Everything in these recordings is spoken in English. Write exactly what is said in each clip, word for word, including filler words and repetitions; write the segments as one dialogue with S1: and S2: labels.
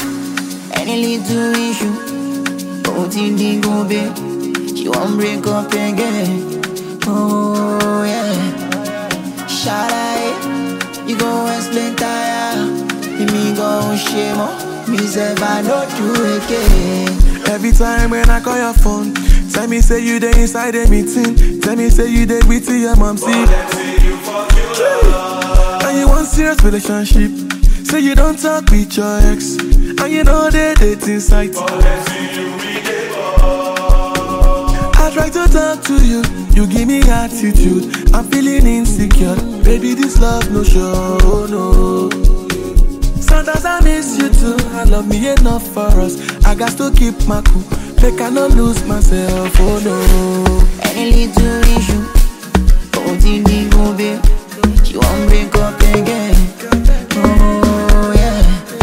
S1: Any little issue, don't in the go be. She won't break up again. Oh yeah. Shawty, you go explain tire. Me go shame on me say I not do again.
S2: Every time when I call your phone, tell me say you there inside a meeting. Tell me say you there with your mom, see. And you want serious relationship. Say you don't talk with your ex. And you know they dating site. I try to talk to you, you give me attitude. I'm feeling insecure. Baby, this love no show, no. Sometimes I miss you too. I love me enough for us. I got to keep my cool. They cannot lose myself, oh no.
S1: Any little issue, don't in the go be. She won't break up again. Oh yeah.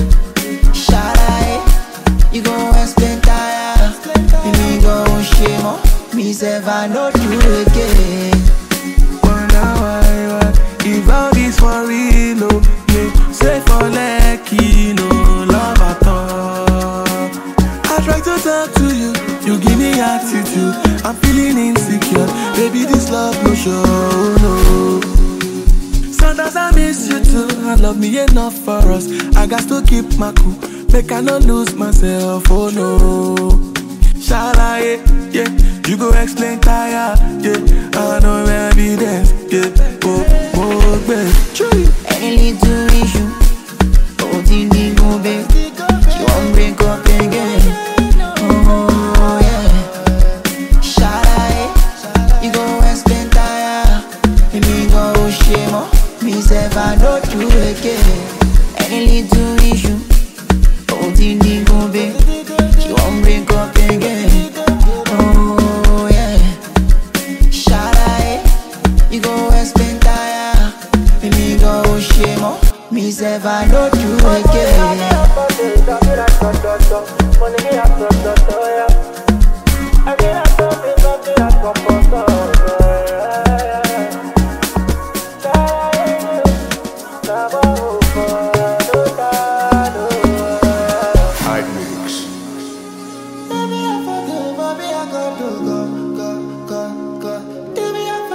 S1: Shawty, you go explain tire. Me go shame on me say I not do again.
S2: Wonder why, why? If all this for real, oh, yeah. Say for lucky, no love at all. I try to talk to you, you give me attitude. I'm feeling insecure, baby this love no show, no. Sometimes I miss you too, I love me enough for us. I got to keep my cool, make I not lose myself, oh no. Shall I, yeah, you go explain tire, yeah. I know evidence, yeah. Oh, oh, babe.
S1: Any little issue, don't in the go be. She won't break up again. Oh yeah. Shawty, you go explain tire. Me go shame on me say I not do again. Any little issue, don't in the go be. She won't break up again. Oh yeah. Shawty, you go explain tire. Me go shame on me say I not do again.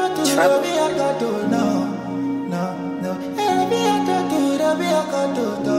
S3: Trap.